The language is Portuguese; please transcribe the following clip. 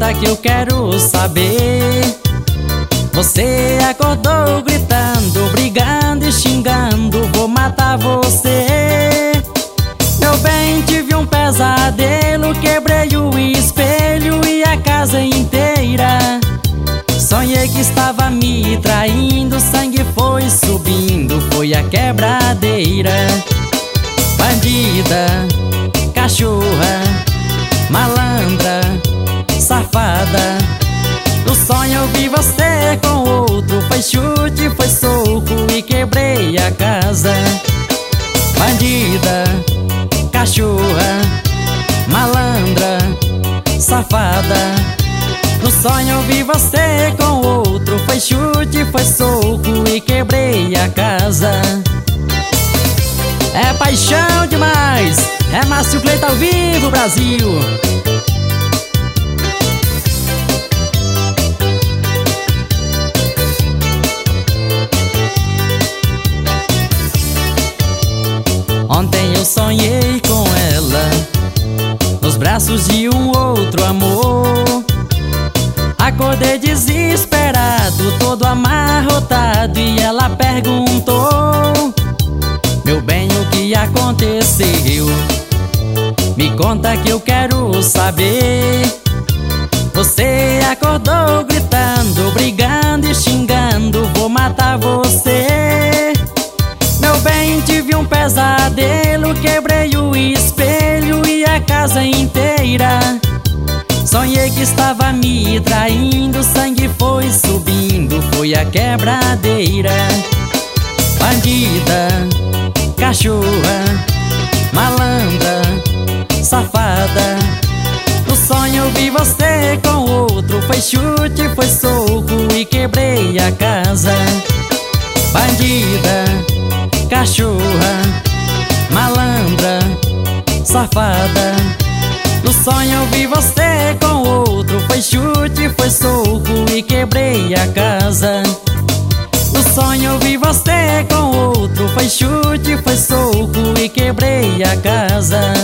conta que eu quero saber. Você acordou gritando, brigando e xingando, vou matar você. Meu bem, tive um pesadelo, quebrei o espelho e a casa inteira. Sonhei que estava me traindo, sangue foi subindo, foi a quebradeira. Bandida, cachorra, malandra, safada, no sonho eu vi você com outro. Foi chute, foi soco e quebrei a casa. Bandida, cachorra, malandra, safada, no sonho eu vi você com outro. Foi chute, foi soco e quebrei a casa. É paixão demais, é Márcio Cleiton ao vivo, Brasil. Ontem eu sonhei com ela, nos braços de um outro amor. Acordei desesperado, todo amarrotado, e ela perguntou: meu bem, o que aconteceu? Me conta que eu quero saber. Você acordou gritando, brigando e xingando, vou matar você. Meu bem, tive um pesadelo, quebrei o espelho e a casa inteira. Sonhei que estava me traindo, sangue foi subindo, foi a quebradeira. Bandida, cachorra, malandra, safada, no sonho eu vi você com outro. Foi chute, foi soco e quebrei a casa. Bandida, cachorra, malandra, safada, no sonho eu vi você com outro. Foi chute, foi soco e quebrei a casa. No sonho eu vi você com outro. Foi chute, foi soco e quebrei a casa.